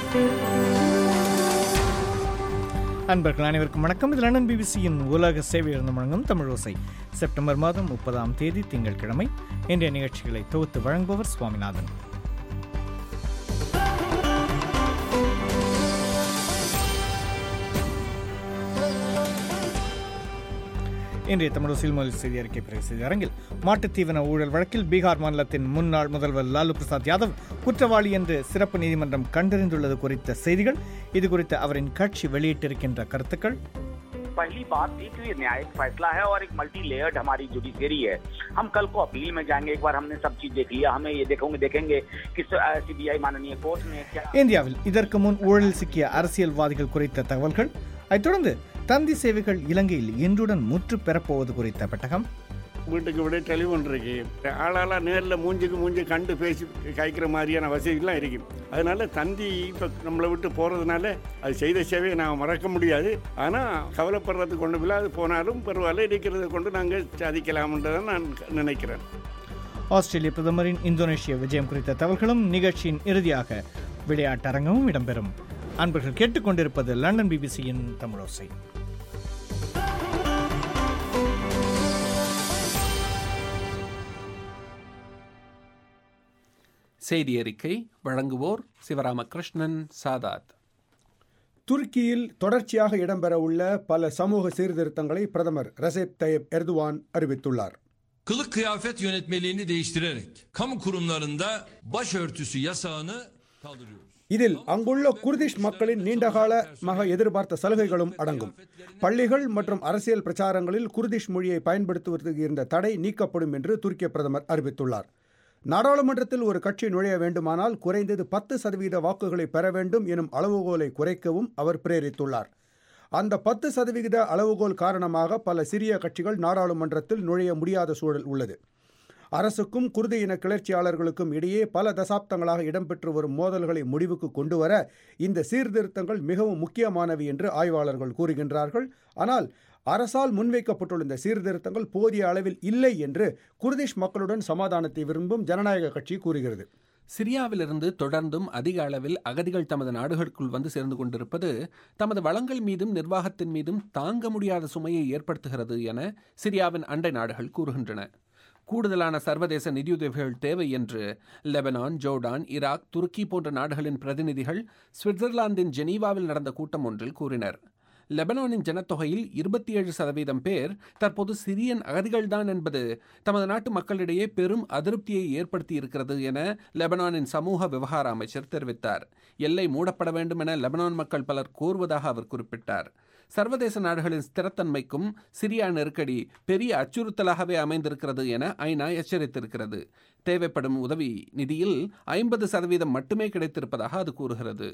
அன்பர்கள் அனைவருக்கும் வணக்கம். இது லண்டன் பிபிசியின் உலக சேவையிலிருந்து வழங்கும் தமிழ் ஓசை. செப்டம்பர் மாதம் 30ஆம் தேதி திங்கட்கிழமை. இன்றைய நிகழ்ச்சிகளை தொகுத்து வழங்குபவர் சுவாமிநாதன். இன்றைய தமிழோசையில் முதல் செய்தி அறிக்கை பிறகு செய்தி அரங்கில் மாட்டுத் தீவன ஊழல் வழக்கில் பீகார் மாநிலத்தின் முன்னாள் முதல்வர் லாலு பிரசாத் யாதவ் குற்றவாளி என்று சிறப்பு நீதிமன்றம் கண்டறிந்துள்ளது குறித்த செய்திகள், இது குறித்து அவரின் கட்சி வெளியிட்டிருக்கின்ற கருத்துக்கள். पहली बात एक न्यायिक फैसला है और एक मल्टी लेयर्ड हमारी जुडिशरी है. हम कल को अपील में जाएंगे. एक बार हमने सब चीज देख लिया, हमें ये देखेंगे कि सीबीआई माननीय कोर्ट ने क्या. இந்தியாவில் இதற்கு முன் ஊழல் சிக்கிய அரசியல்வாதிகள் குறித்த தகவல்கள். அதைத் தொடர்ந்து தந்தி சேவைகள் இலங்கையில் இன்றுடன் முற்று பெறப்போவது குறித்த பெட்டகம். வீட்டுக்கு விட டெலிஃபோன் இருக்கு, ஆளாலாம் நேரில் மூஞ்சுக்கு மூஞ்சி கண்டு பேசி காய்க்கிற மாதிரியான வசதிகள்லாம் இருக்கு. அதனால தந்தி இப்போ நம்மளை விட்டு போகிறதுனால அது செய்த சேவையை நான் மறக்க முடியாது. ஆனால் கவலைப்படுறதுக்கு கொண்டு போய் அது போனாலும் பரவாயில்ல, இருக்கிறத கொண்டு நாங்கள் சாதிக்கலாம்ன்றதை நான் நினைக்கிறேன். ஆஸ்திரேலிய பிரதமரின் இந்தோனேஷிய விஜயம் குறித்த தகவல்களும் நிகழ்ச்சியின் இறுதியாக விளையாட்டரங்கமும் இடம்பெறும். அன்பர்கள் கேட்டுக்கொண்டிருப்பது லண்டன் பிபிசியின் தமிழோசை. செய்தி அறிக்கை வழங்குவோர் சிவராமகிருஷ்ணன் சாதாத். துருக்கியில் தொடர்ச்சியாக இடம்பெறவுள்ள பல சமூக சீர்திருத்தங்களை பிரதமர் ரெசெப் தய்யிப் எர்துவான் அறிவித்துள்ளார். Kılık kıyafet yönetmeliğini değiştirerek kamu kurumlarında başörtüsü yasağını kaldırıyoruz. இதில் அங்குள்ள குர்திஷ் மக்களின் நீண்டகாலமாக எதிர்பார்த்த சலுகைகளும் அடங்கும். பள்ளிகள் மற்றும் அரசியல் பிரச்சாரங்களில் குர்திஷ் மொழியை பயன்படுத்துவதற்கு இருந்த தடை நீக்கப்படும் என்று துருக்கிய பிரதமர் அறிவித்துள்ளார். நாடாளுமன்றத்தில் ஒரு கட்சி நுழைய வேண்டுமானால் குறைந்தது 10% வாக்குகளை பெற வேண்டும் எனும் அளவுகோலை குறைக்கவும் அவர் பிரேரித்துள்ளார். அந்த 10% அளவுகோல் காரணமாக பல சிறிய கட்சிகள் நாடாளுமன்றத்தில் நுழைய முடியாத சூழல் உள்ளது. அரசுக்கும் குர்து இன கிளர்ச்சியாளர்களுக்கும் இடையே பல தசாப்தங்களாக இடம்பெற்று வரும் மோதல்களை முடிவுக்கு கொண்டுவர இந்த சீர்திருத்தங்கள் மிகவும் முக்கியமானவை என்று ஆய்வாளர்கள் கூறுகின்றார்கள். ஆனால் அரசால் முன்வைக்கப்பட்டுள்ள இந்த சீர்திருத்தங்கள் போதிய அளவில் இல்லை என்று குர்திஷ் மக்களுடன் சமாதானத்தை விரும்பும் ஜனநாயக கட்சி கூறுகிறது. சிரியாவிலிருந்து தொடர்ந்தும் அதிக அளவில் அகதிகள் தமது நாடுகளுக்குள் வந்து சேர்ந்து கொண்டிருப்பது தமது வளங்கள் மீதும் நிர்வாகத்தின் மீதும் தாங்க முடியாத சுமையை ஏற்படுத்துகிறது என சிரியாவின் அண்டை நாடுகள் கூறுகின்றன. கூடுதலான சர்வதேச நிதியுதவிகள் தேவை என்று லெபனான், ஜோர்டான், ஈராக், துருக்கி போன்ற நாடுகளின் பிரதிநிதிகள் சுவிட்சர்லாந்தின் ஜெனீவாவில் நடந்த கூட்டம் ஒன்றில் கூறினர். லெபனானின் ஜனத்தொகையில் 27% பேர் தற்போது சிரியன் அகதிகள்தான் என்பது தமது நாட்டு மக்களிடையே பெரும் அதிருப்தியை ஏற்படுத்தி இருக்கிறது என லெபனானின் சமூக விவகார அமைச்சர் தெரிவித்தார். எல்லை மூடப்பட வேண்டும் என லெபனான் மக்கள் பலர் கோருவதாக அவர் குறிப்பிட்டார். சர்வதேச நாடுகளின் ஸ்திரத்தன்மைக்கும் சிரியா நெருக்கடி பெரிய அச்சுறுத்தலாகவே அமைந்திருக்கிறது என ஐநா எச்சரித்திருக்கிறது. தேவைப்படும் உதவி நிதியில் 50% மட்டுமே கிடைத்திருப்பதாக அது கூறுகிறது.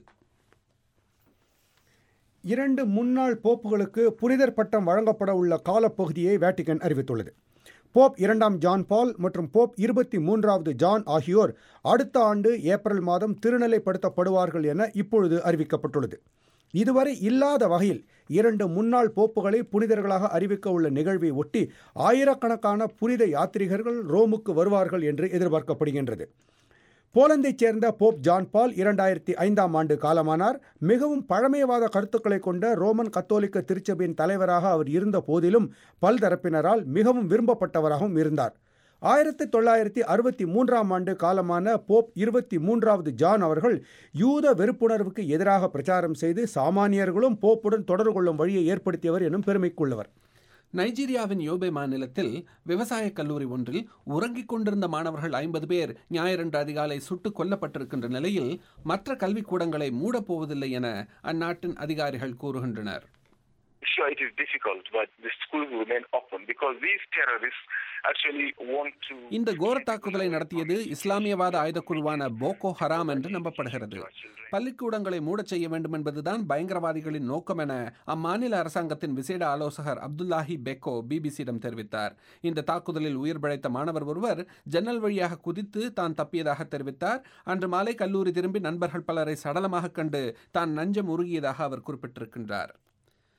2 முன்னாள் போப்புகளுக்கு புனிதர் பட்டம் வழங்கப்பட உள்ள காலப்பகுதியை வேட்டிகன் அறிவித்துள்ளது. போப் 2ஆம் ஜான் பால் மற்றும் போப் 23வது ஜான் ஆகியோர் அடுத்த ஆண்டு ஏப்ரல் மாதம் திருநிலைப்படுத்தப்படுவார்கள் என இப்பொழுது அறிவிக்கப்பட்டுள்ளது. இதுவரை இல்லாத வகையில் 2 முன்னாள் போப்புகளை புனிதர்களாக அறிவிக்க உள்ள நிகழ்வை ஒட்டி ஆயிரக்கணக்கான புனித யாத்ரீகர்கள் ரோமுக்கு வருவார்கள் என்று எதிர்பார்க்கப்படுகின்றது. போலந்தைச் சேர்ந்த போப் ஜான் பால் 2005ஆம் ஆண்டு காலமானார். மிகவும் பழமைவாத கருத்துக்களை கொண்ட ரோமன் கத்தோலிக்க திருச்சபையின் தலைவராக அவர் இருந்த போதிலும் பல்தரப்பினரால் மிகவும் விரும்பப்பட்டவராகவும் இருந்தார். 1963ஆம் ஆண்டு காலமான போப் 23வது ஜான் அவர்கள் யூத வெறுப்புணர்வுக்கு எதிராக பிரச்சாரம் செய்து சாமானியர்களும் போப்புடன் தொடர்பு கொள்ளும் வழியை ஏற்படுத்தியவர் எனும் பெருமைக்குள்ளவர். நைஜீரியாவின் யோபே மாநிலத்தில் விவசாய கல்லூரி ஒன்றில் உறங்கிக் கொண்டிருந்த மாணவர்கள் 50 பேர் ஞாயிறன்று அதிகாலை சுட்டுக் கொல்லப்பட்டிருக்கின்ற நிலையில் மற்ற கல்விக்கூடங்களை மூடப்போவதில்லை என அந்நாட்டின் அதிகாரிகள் கூறுகின்றனர். Sure, it is difficult, but the schools will remain open because these terrorists actually want to. இந்த கோர தாக்குதலை நடத்தியது இஸ்லாமியவாத ஆயுதக்குழுவான போகோ ஹராம் என்று நம்பப்படுகிறது. பள்ளிக்கூடங்களை மூடச் செய்ய வேண்டும் என்பதுதான் பயங்கரவாதிகளின் நோக்கம் என அம்மாநில அரசாங்கத்தின் விசேட ஆலோசகர் அப்துல்லாஹி பெக்கோ பிபிசியிடம் தெரிவித்தார். இந்த தாக்குதலில் உயிர் பிழைத்த மாணவர் ஒருவர் ஜன்னல் வழியாக குதித்து தான் தப்பியதாக தெரிவித்தார். அன்று மாலை கல்லூரி திரும்பி நண்பர்கள் பலரை சடலமாக கண்டு தான் நஞ்சம் உருகியதாக அவர் குறிப்பிட்டிருக்கின்றார்.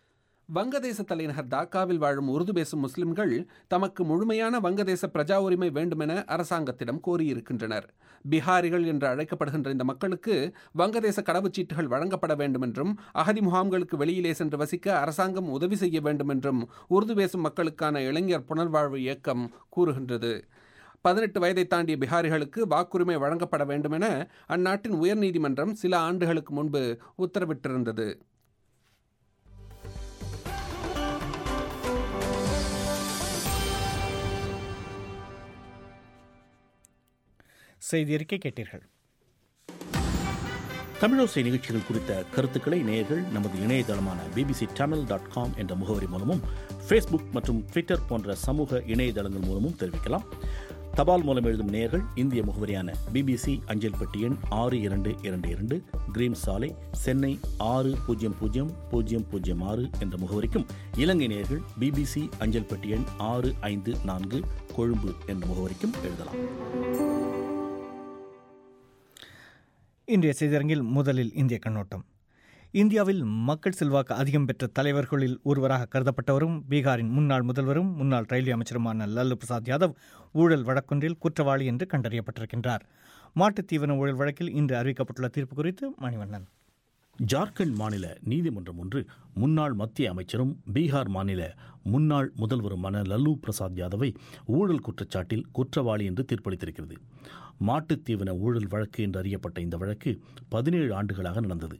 வங்கதேச தலைநகர் டாக்காவில் வாழும் உருது பேசும் முஸ்லிம்கள் தமக்கு முழுமையான வங்கதேச பிரஜா உரிமை வேண்டுமென அரசாங்கத்திடம் கோரியிருக்கின்றனர். பிஹாரிகள் என்று அழைக்கப்படுகின்ற இந்த மக்களுக்கு வங்கதேச கடவுச்சீட்டுகள் வழங்கப்பட வேண்டும் என்றும் அகதி முகாம்களுக்கு வெளியிலே சென்று வசிக்க அரசாங்கம் உதவி செய்ய வேண்டும் என்றும் உருது பேசும் மக்களுக்கான இளைஞர் புனர்வாழ்வு இயக்கம் கூறுகின்றது. 18 வயதை தாண்டிய பிஹாரிகளுக்கு வாக்குரிமை வழங்கப்பட வேண்டும் என அந்நாட்டின் உயர்நீதிமன்றம் சில ஆண்டுகளுக்கு முன்பு உத்தரவிட்டிருந்தது. செய்தி அறிக்கை கேட்டீர்கள். தமிழோசை நிகழ்ச்சிகள் குறித்த கருத்துக்களை நேயர்கள் நமது இணையதளமான bbctamil.com என்ற முகவரி மூலமும் ஃபேஸ்புக் மற்றும் ட்விட்டர் போன்ற சமூக இணையதளங்கள் மூலமும் தெரிவிக்கலாம். தபால் மூலம் எழுதும் நேயர்கள் இந்திய முகவரியான BBC அஞ்சல் பெட்டி எண் 6222 கிரீம் சாலை, சென்னை 600006 என்ற முகவரிக்கும், இலங்கை நேயர்கள் BBC அஞ்சல் பெட்டி எண் 654 கொழும்பு என்ற முகவரிக்கும் எழுதலாம். இன்றைய செய்தியரங்கில் முதலில் இந்திய கண்ணோட்டம். இந்தியாவில் மக்கள் செல்வாக்கு அதிகம் பெற்ற தலைவர்களில் ஒருவராக கருதப்பட்டவரும் பீகாரின் முன்னாள் முதல்வரும் முன்னாள் ரயில்வே அமைச்சருமான லல்லு பிரசாத் யாதவ் ஊழல் வழக்கொன்றில் குற்றவாளி என்று கண்டறியப்பட்டிருக்கின்றார். மாட்டுத் தீவன ஊழல் வழக்கில் இன்று அறிவிக்கப்பட்டுள்ள தீர்ப்பு குறித்து மணிவண்ணன். ஜார்க்கண்ட் மாநில நீதிமன்றம் ஒன்று முன்னாள் மத்திய அமைச்சரும் பீகார் மாநில முன்னாள் முதல்வருமான லல்லு பிரசாத் யாதவை ஊழல் குற்றச்சாட்டில் குற்றவாளி என்று தீர்ப்பளித்திருக்கிறது. மாட்டுத் தீவன ஊழல் வழக்கு என்று அறியப்பட்ட இந்த வழக்கு 17 ஆண்டுகளாக நடந்தது.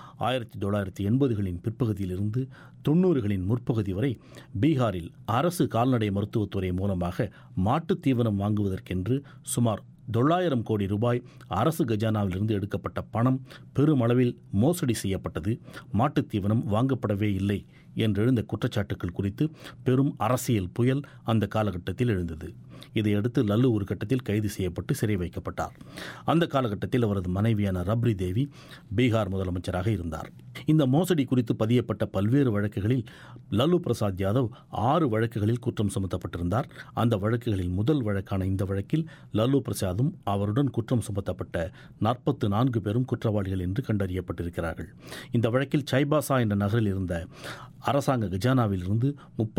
1980களின் பிற்பகுதியிலிருந்து 90களின் முற்பகுதி வரை பீகாரில் அரசு கால்நடை மருத்துவத்துறை மூலமாக மாட்டுத் தீவனம் வாங்குவதற்கென்று சுமார் 900 கோடி ரூபாய் அரசு கஜானாவிலிருந்து எடுக்கப்பட்ட பணம் பெருமளவில் மோசடி செய்யப்பட்டது, மாட்டுத் தீவனம் வாங்கப்படவே இல்லை என்றெழுந்த குற்றச்சாட்டுகள் குறித்து பெரும் அரசியல் புயல் அந்த காலகட்டத்தில் எழுந்தது. இதையடுத்து லல்லு ஒரு கட்டத்தில் கைது செய்யப்பட்டு சிறை வைக்கப்பட்டார். அந்த காலகட்டத்தில் அவரது மனைவியான ரப்ரி தேவி பீகார் முதலமைச்சராக இருந்தார். இந்த மோசடி குறித்து பதியப்பட்ட பல்வேறு வழக்குகளில் லல்லு பிரசாத் யாதவ் 6 வழக்குகளில் குற்றம் சுமத்தப்பட்டிருந்தார். அந்த வழக்குகளில் முதல் வழக்கான இந்த வழக்கில் லல்லு பிரசாதும் அவருடன் குற்றம் சுமத்தப்பட்ட 44 பேரும் குற்றவாளிகள் என்று கண்டறியப்பட்டிருக்கிறார்கள். இந்த வழக்கில் சைபாசா என்ற நகரில் இருந்த அரசாங்க கஜானாவில் இருந்து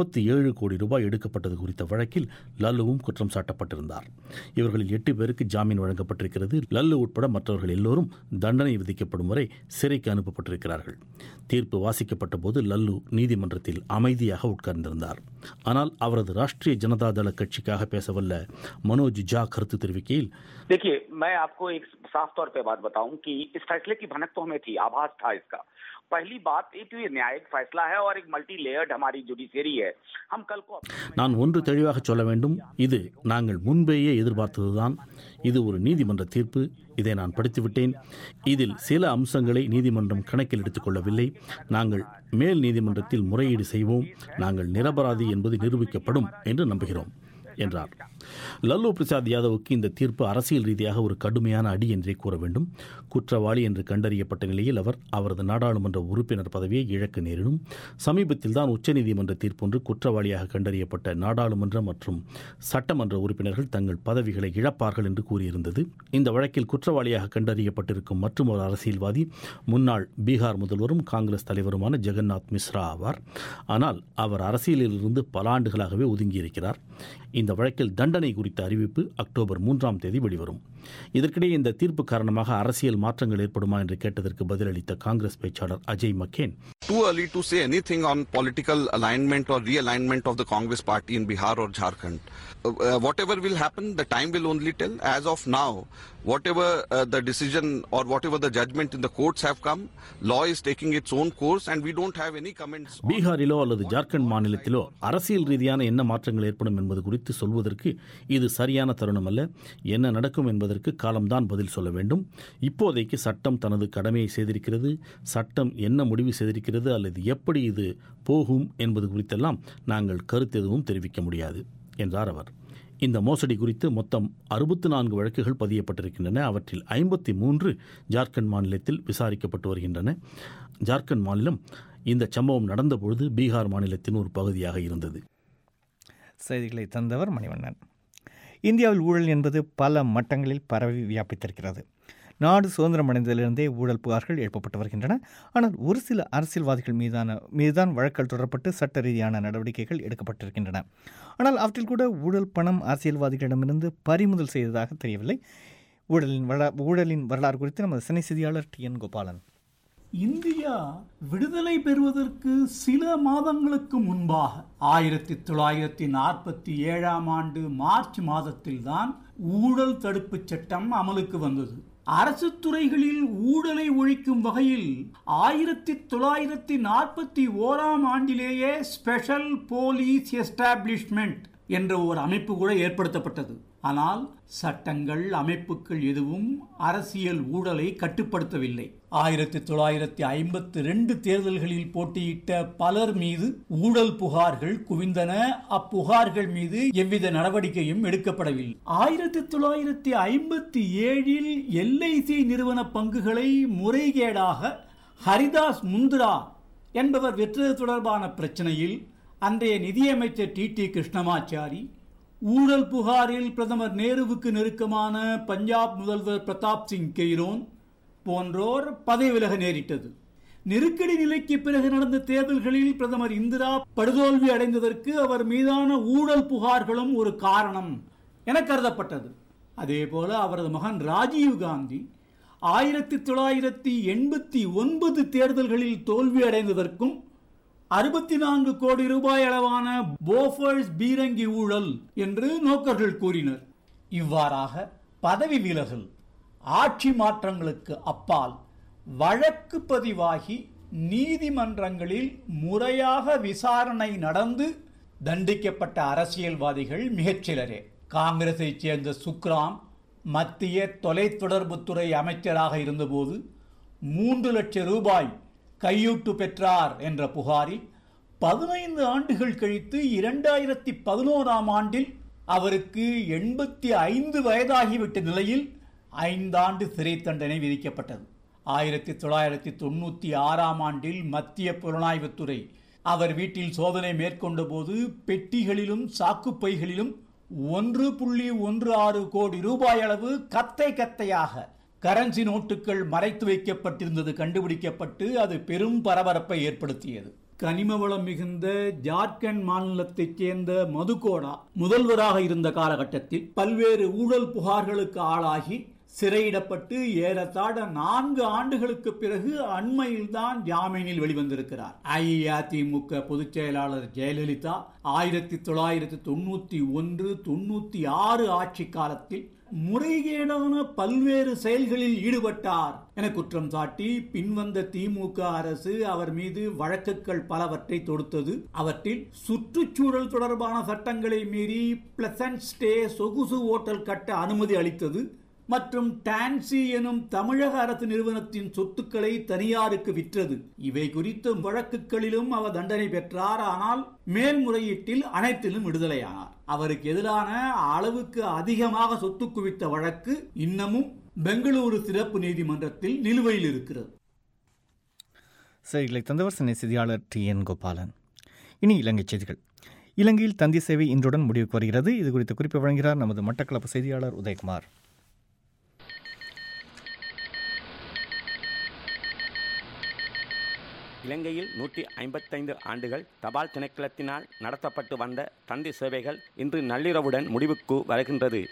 37 கோடி ரூபாய் எடுக்கப்பட்டது குறித்த வழக்கில் லல்லுவும் குற்றம் சாட்டப்பட்டிருந்தார். இவர்களில் 8 பேருக்கு ஜாமீன் வழங்கப்பட்டிருக்கிறது. லல்லு உட்பட மற்றவர்கள் எல்லோரும் தண்டனை விதிக்கப்படும் வரை சிறைக்கு அனுப்பப்பட்டிருக்கிறார்கள். தீர்ப்பு வாசிக்கப்பட்ட போது லல்லு நீதிமன்றத்தில் அமைதியாக உட்கார்ந்திருந்தார். ஆனால் அவரது ராஷ்டிரிய ஜனதா தள கட்சிக்காக பேசவல்ல மனோஜ் ஜா கருத்து தெரிவிக்கையில், देखिए मैं आपको एक साफ तौर पे बात बताऊं कि इस फैसले की भनक तो हमें थी, आभास था इसका. पहली बात एक न्यायिक फैसला है और एक मल्टी लेयर्ड हमारी जुडिशरी है. हम कल को நான் ஒன்று தெளிவாக சொல்ல வேண்டும், இது நாங்கள் முன்பேயே எதிர்பார்த்ததுதான். இது ஒரு நீதிமன்ற தீர்ப்பு. இதை நான் படித்துவிட்டேன். இதில் சில அம்சங்களை நீதிமன்றம் கணக்கில் எடுத்துக்கொள்ளவில்லை. நாங்கள் மேல் நீதிமன்றத்தில் முறையீடு செய்வோம். நாங்கள் நிரபராதி என்பது நிரூபிக்கப்படும் என்று நம்புகிறோம் என்றார். லல்லு பிரசாத் யாதவுக்கு இந்த தீர்ப்பு அரசியல் ரீதியாக ஒரு கடுமையான அடி என்றே கூற வேண்டும். குற்றவாளி என்று கண்டறியப்பட்ட நிலையில் அவர் அவரது நாடாளுமன்ற உறுப்பினர் பதவியை இழக்க நேரிடும். சமீபத்தில் தான் உச்சநீதிமன்ற தீர்ப்பொன்று குற்றவாளியாக கண்டறியப்பட்ட நாடாளுமன்ற மற்றும் சட்டமன்ற உறுப்பினர்கள் தங்கள் பதவிகளை இழப்பார்கள் என்று கூறியிருந்தது. இந்த வழக்கில் குற்றவாளியாக கண்டறியப்பட்டிருக்கும் மற்றும் ஒரு அரசியல்வாதி முன்னாள் பீகார் முதல்வரும் காங்கிரஸ் தலைவருமான ஜெகநாத் மிஸ்ரா ஆவார். ஆனால் அவர் அரசியலில் இருந்து பல ஆண்டுகளாகவே ஒதுங்கியிருக்கிறார். இந்த வழக்கில் தண்டனை குறித்த அறிவிப்பு அக்டோபர் 3ஆம் தேதி வெளிவரும். இதற்கிடையே இந்த தீர்ப்பு காரணமாக அரசியல் மாற்றங்கள் ஏற்படுமா என்று கேட்டதற்கு பதிலளித்த காங்கிரஸ் பேச்சாளர் Ajay மக்கேன், Too early to say anything on political alignment or realignment of the Congress party in Bihar or Jharkhand. Whatever will happen, the time will only tell. As of now, whatever the decision or whatever the judgment in the courts have come, law is taking its own course and we don't have any comments. பீகாரிலோ அல்லது ஜார்க்கண்ட் மாநிலத்திலோ அரசியல் ரீதியான என்ன மாற்றங்கள் ஏற்படும் என்பது குறித்து சொல்வதற்கு இது சரியான தருணம் அல்ல. என்ன நடக்கும் என்பதற்கு காலம்தான் பதில் சொல்ல வேண்டும். இப்போதைக்கு சட்டம் தனது கடமையை செய்திருக்கிறது. சட்டம் என்ன முடிவு செய்திருக்கிறது அல்லது எப்படி இது போகும் என்பது குறித்தெல்லாம் நாங்கள் கருத்து எதுவும் தெரிவிக்க முடியாது என்றார் அவர். இந்த மோசடி குறித்து மொத்தம் 64 வழக்குகள் பதியப்பட்டிருக்கின்றன. அவற்றில் 53 ஜார்க்கண்ட் மாநிலத்தில் விசாரிக்கப்பட்டு வருகின்றன. ஜார்க்கண்ட் மாநிலம் இந்த சம்பவம் நடந்தபொழுது பீகார் மாநிலத்தின் ஒரு பகுதியாக இருந்தது. செய்திகளை தந்தவர் மணிவண்ணன். இந்தியாவில் ஊழல் என்பது பல மட்டங்களில் பரவி வியாபித்திருக்கிறது. நாடு சுதந்திரம் அடைந்ததிலிருந்தே ஊழல் புகார்கள் எழுப்பப்பட்டு வருகின்றன. ஆனால் ஒரு சில அரசியல்வாதிகள் மீதுதான் வழக்குகள் தொடரப்பட்டு சட்ட ரீதியான நடவடிக்கைகள் எடுக்கப்பட்டிருக்கின்றன. ஆனால் அவற்றில் கூட ஊழல் பணம் அரசியல்வாதிகளிடமிருந்து பறிமுதல் செய்ததாக தெரியவில்லை. ஊழலின் வரலாறு குறித்து நமது சென்னை செய்தியாளர் TN கோபாலன். இந்தியா விடுதலை பெறுவதற்கு சில மாதங்களுக்கு முன்பாக 1947 ஆண்டு மார்ச் மாதத்தில்தான் ஊழல் தடுப்பு சட்டம் அமலுக்கு வந்தது. அரசு துறைகளில் ஊழலை ஒழிக்கும் வகையில் 1941 ஆண்டிலேயே ஸ்பெஷல் போலீஸ் எஸ்டாப்ளிஷ்மெண்ட் என்ற ஒரு அமைப்பு கூட ஏற்படுத்தப்பட்டது. ஆனால் சட்டங்கள், அமைப்புகள் எதுவும் அரசியல் ஊழலை கட்டுப்படுத்தவில்லை. 1952 தேர்தல்களில் போட்டியிட்ட பலர் மீது ஊழல் புகார்கள் குவிந்தன. அப்புகார்கள் மீது எவ்வித நடவடிக்கையும் எடுக்கப்படவில்லை. 1957 LIC நிறுவன பங்குகளை முறைகேடாக ஹரிதாஸ் முந்திரா என்பவர் வெற்றது தொடர்பான பிரச்சனையில் அன்றைய நிதியமைச்சர் TT கிருஷ்ணமாச்சாரி, ஊழல் புகாரில் பிரதமர் நேருவுக்கு நெருக்கமான பஞ்சாப் முதல்வர் பிரதாப் சிங் கெய்ரோன் போன்றோர் பதவி விலக நேரிட்டது. நெருக்கடி நிலைக்கு பிறகு நடந்த தேர்தல்களில் பிரதமர் இந்திரா படுதோல்வி அடைந்ததற்கு அவர் மீதான ஊழல் புகார்களும் ஒரு காரணம் என கருதப்பட்டது. அதேபோல அவரது மகன் ராஜீவ் காந்தி 1989 தேர்தல்களில் தோல்வி அடைந்ததற்கும் 64 கோடி ரூபாய் அளவான போஃபர்ஸ் பீரங்கி ஊழல் என்று நோக்கர்கள் கூறினர். இவ்வாறாக பதவி விலகல், ஆட்சி மாற்றங்களுக்கு அப்பால் வழக்கு பதிவாகி நீதிமன்றங்களில் முறையாக விசாரணை நடந்து தண்டிக்கப்பட்ட அரசியல்வாதிகள் மிகச்சிலரே. காங்கிரஸை சேர்ந்த சுக்ராம் மத்திய தொலைத்தொடர்புத்துறை அமைச்சராக இருந்தபோது 3 லட்சம் ரூபாய் கையூட்டு பெற்றார் என்ற புகாரில் 15 ஆண்டுகள் கழித்து 2011 ஆண்டில் அவருக்கு 85 வயதாகிவிட்ட நிலையில் 5 ஆண்டு சிறை தண்டனை விதிக்கப்பட்டது. 1996 ஆண்டில் மத்திய புலனாய்வுத்துறை அவர் வீட்டில் சோதனை மேற்கொண்ட போது பெட்டிகளிலும் சாக்குப்பைகளிலும் 1.16 கோடி ரூபாய் அளவு கத்தையாக கரன்சி நோட்டுகள் மறைத்து வைக்கப்பட்டிருந்தது கண்டுபிடிக்கப்பட்டு அது பெரும் பரபரப்பை ஏற்படுத்தியது. கனிம வளம் மிகுந்த ஜார்க்கண்ட் மாநிலத்தைச் சேர்ந்த மதுகோடா முதல்வராக இருந்த காலகட்டத்தில் பல்வேறு ஊழல் புகார்களுக்கு ஆளாகி சிறையிடப்பட்டு ஏறத்தாழ 4 ஆண்டுகளுக்கு பிறகு அண்மையில்தான் ஜாமீனில் வெளிவந்திருக்கிறார். அஇஅதிமுக பொதுச் செயலாளர் ஜெயலலிதா 1991-96 ஆட்சி காலத்தில் முறைகேடான பல்வேறு செயல்களில் ஈடுபட்டார் என குற்றம் சாட்டி பின்வந்த திமுக அரசு அவர் மீது வழக்குகள் பலவற்றை தொடுத்தது. அவற்றில் சுற்றுச்சூழல் தொடர்பான சட்டங்களை மீறி பிளசன்ட் ஸ்டே சொகுசு ஓட்டல் கட்ட அனுமதி அளித்தது மற்றும் டான்சி எனும் தமிழக அரசு நிறுவனத்தின் சொத்துக்களை தனியாருக்கு விற்றது. இவை குறித்த வழக்குகளிலும் அவர் தண்டனை பெற்றார். ஆனால் மேல்முறையீட்டில் அனைத்திலும் விடுதலையானார். அவருக்கு எதிரான அளவுக்கு அதிகமாக சொத்து குவித்த வழக்கு இன்னமும் பெங்களூரு சிறப்பு நீதிமன்றத்தில் நிலுவையில் இருக்கிறது. செய்திகளை தந்தவர் சென்னை செய்தியாளர் TN கோபாலன். இனி இலங்கை செய்திகள். இலங்கையில் தந்தி சேவை இன்றுடன் முடிவுக்கு வருகிறது. இது குறித்து குறிப்பு வழங்குகிறார் நமது மட்டக்களப்பு செய்தியாளர் உதயகுமார். இலங்கையில் 155 ஆண்டுகள் தபால் திணைக்களத்தினால் நடத்தப்பட்டு வந்த தந்தி சேவைகள் இன்று நள்ளிரவுடன் முடிவுக்கு வருகின்றது.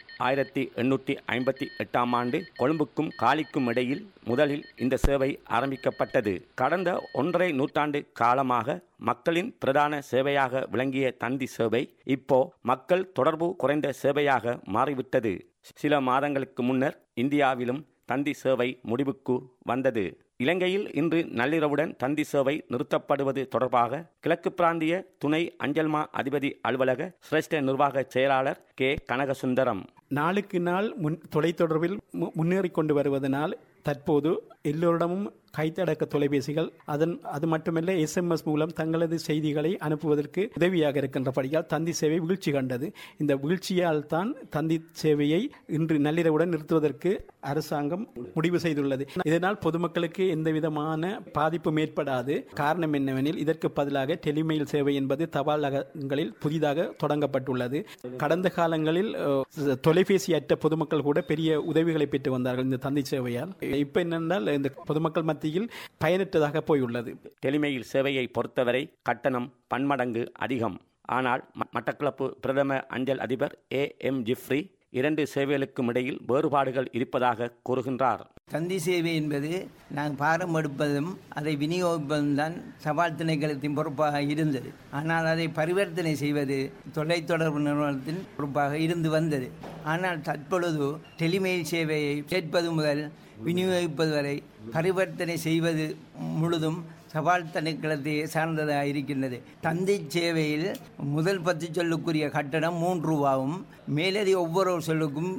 1858 ஆண்டு கொழும்புக்கும் காலிக்கும் இடையில் முதலில் இந்த சேவை ஆரம்பிக்கப்பட்டது. கடந்த 1.5 நூற்றாண்டு காலமாக மக்களின் பிரதான சேவையாக விளங்கிய தந்தி சேவை இப்போ மக்கள் தொடர்பு குறைந்த சேவையாக மாறிவிட்டது. சில மாதங்களுக்கு முன்னர் இந்தியாவிலும் தந்தி சேவை முடிவுக்கு வந்தது. இலங்கையில் இன்று நள்ளிரவுடன் தந்தி சேவை நிறுத்தப்படுவது தொடர்பாக கிழக்கு பிராந்திய துணை அஞ்சல்மா அதிபதி அலுவலக சிரேஷ்ட நிர்வாக செயலாளர் கே கனகசுந்தரம், நாளுக்கு நாள் தொலைத்தொடர்பில் முன்னேறி கொண்டு வருவதனால் தற்போது எல்லோரிடமும் கைத்தடக்க தொலைபேசிகள் அது மட்டுமல்ல SMS மூலம் தங்களது செய்திகளை அனுப்புவதற்கு உதவியாக இருக்கின்றபடியால் தந்தி சேவை வீழ்ச்சி கண்டது. இந்த வீழ்ச்சியால் தான் தந்தி சேவையை இன்று நள்ளிரவுடன் நிறுத்துவதற்கு அரசாங்கம் முடிவு செய்துள்ளது. இதனால் பொதுமக்களுக்கு எந்தவிதமான பாதிப்பும் ஏற்படாது. காரணம் என்னவெனில் இதற்கு பதிலாக டெலிமெயில் சேவை என்பது தபாலகங்களில் புதிதாக தொடங்கப்பட்டுள்ளது. கடந்த காலங்களில் தொலைபேசி அற்ற பொதுமக்கள் கூட பெரிய உதவிகளை பெற்று வந்தார்கள் இந்த தந்தி சேவையால். இப்ப என்னென்றால் இந்த பொதுமக்கள் மத்தியில் பயனற்றதாக போயுள்ளது. டெலிமெயில் சேவையை பொறுத்தவரை கட்டணம் பன்மடங்கு அதிகம். ஆனால் மட்டக்களப்பு பிரதம அஞ்சல் அதிபர் AM ஜிப்ரி 2 சேவைகளுக்கும் இடையில் வேறுபாடுகள் இருப்பதாக கூறுகின்றார். தந்தி சேவை என்பது நாங்கள் பாரம் எடுப்பதும் அதை விநியோகிப்பதும் தான் தபால் திணைக்களத்தின் பொறுப்பாக இருந்தது. ஆனால் அதை பரிவர்த்தனை செய்வது தொலைத்தொடர்பு நிறுவனத்தின் பொறுப்பாக இருந்து வந்தது. ஆனால் தற்பொழுது டெலிமெயில் சேவையை கேட்பது முதல் விநியோகிப்பது வரை பரிவர்த்தனை செய்வது முழுதும் தபால் திணைக்களத்தை சார்ந்ததாக இருக்கின்றது. தந்தி சேவையில் முதல் 10 சொல்லுக்குரிய கட்டணம் 3 ரூபாவும் மேலதி ஒவ்வொரு சொல்லுக்கும்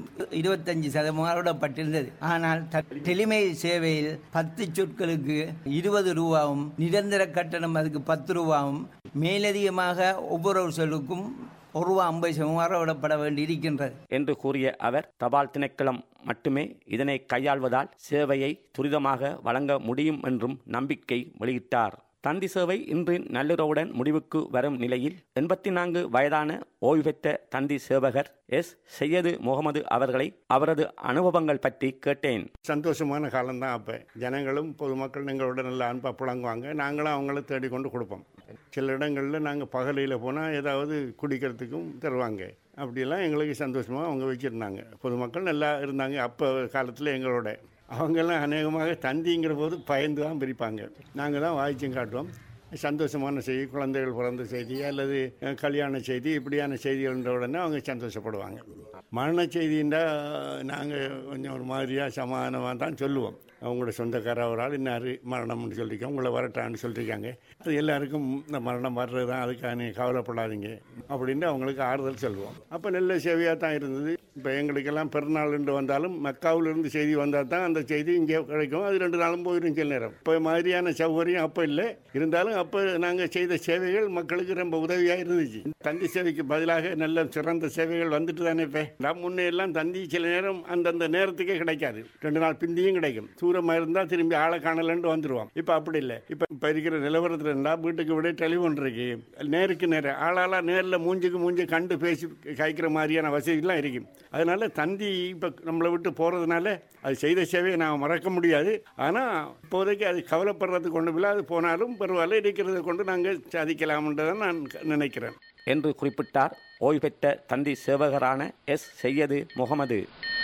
25% விடப்பட்டிருந்தது. ஆனால் டெலிமெயில் சேவையில் 10 சொற்களுக்கு 20 ரூபாவும் நிரந்தர கட்டணம் அதுக்கு 10 ரூபாவும் மேலதிகமாக ஒவ்வொரு சொல்லுக்கும் ₹1.50 வரவிடப்பட வேண்டி இருக்கின்றது என்று கூறிய அவர் தபால் திணைக்களம் மட்டுமே இதனை கையாள்வதால் சேவையை துரிதமாக வழங்க முடியும் என்றும் நம்பிக்கை வெளியிட்டார். தந்தி சேவை இன்று நள்ளிரவுடன் முடிவுக்கு வரும் நிலையில் 84 வயதான ஓய்வு பெற்ற தந்தி சேவகர் சையது முகமது அவர்களை அவரது அனுபவங்கள் பற்றி கேட்டேன். சந்தோஷமான காலம்தான். அப்போ ஜனங்களும் பொதுமக்கள் எங்களோட நல்ல அன்பா புழங்குவாங்க. நாங்களும் அவங்கள தேடிக்கொண்டு கொடுப்போம். சில இடங்களில் நாங்கள் பகலில் போனால் ஏதாவது குடிக்கிறதுக்கும் தருவாங்க. அப்படியெல்லாம் எங்களுக்கு சந்தோஷமாக அவங்க வச்சுருந்தாங்க. பொதுமக்கள் நல்லா இருந்தாங்க அப்போ காலத்தில் எங்களோட. அவங்கெல்லாம் அநேகமாக தந்திங்கிற போது பயந்து தான் பிரிப்பாங்க. நாங்கள் தான் வாய்ச்சும் காட்டுவோம். சந்தோஷமான செய்தி, குழந்தைகள் பிறந்த செய்தி அல்லது கல்யாண செய்தி, இப்படியான செய்திகள்ன்ற உடனே அவங்க சந்தோஷப்படுவாங்க. மரண செய்தின்னா நாங்கள் கொஞ்சம் ஒரு மாதிரியாக சமாதானமாக தான் சொல்லுவோம். அவங்களோட சொந்தக்கார ஒரு ஆள் இன்னாரு மரணம்னு சொல்லியிருக்கோம், உங்களை வரட்டான்னு சொல்லியிருக்காங்க. அது எல்லாருக்கும் இந்த மரணம் வர்றது தான், அதுக்காக நீங்கள் கவலைப்படாதீங்க அப்படின்ட்டு அவங்களுக்கு ஆறுதல் சொல்லுவோம். அப்போ நல்ல சேவையாக தான் இருந்தது. இப்போ எங்களுக்கெல்லாம் பெருநாள்ன்று வந்தாலும் மக்காவிலிருந்து செய்தி வந்தால் தான் அந்த செய்தி இங்கே கிடைக்கும். அது 2 நாளும் போயிடும் சில நேரம். இப்போ மாதிரியான சௌகரியம் அப்போ இல்லை. இருந்தாலும் அப்போ நாங்கள் செய்த சேவைகள் மக்களுக்கு ரொம்ப உதவியாக இருந்துச்சு. தந்தி சேவைக்கு பதிலாக நல்ல சிறந்த சேவைகள் வந்துட்டு தானே. இப்போ முன்னே எல்லாம் தந்தி சில நேரம் அந்தந்த நேரத்துக்கே கிடைக்காது. 2 நாள் பிந்தியும் கிடைக்கும். தூரமாக இருந்தால் திரும்பி ஆளை காணலன்ட்டு வந்துடுவோம். இப்போ அப்படி இல்லை. இப்போ இருக்கிற நிலவரத்தில் இருந்தால் வீட்டுக்கு விட டெலிஃபோன் இருக்கு. நேருக்கு நேரம் ஆளாலாம் நேரில் மூஞ்சுக்கு மூஞ்சி கண்டு பேசி காய்க்கிற மாதிரியான வசதிலாம் இருக்கும். அதனால தந்தி இப்போ நம்மளை விட்டு போகிறதுனால அது செய்த சேவையை நான் மறக்க முடியாது. ஆனால் இப்போதைக்கு அது கவலைப்படுறதுக்கு ஒன்றும் இல்லை. அது போனாலும் பரவாயில்ல, இருக்கிறத கொண்டு நாங்கள் சாதிக்கலாம்ன்றதை நான் நினைக்கிறேன் என்று குறிப்பிட்டார் ஓய்வு பெற்ற தந்தி சேவகரான சையது முகமது.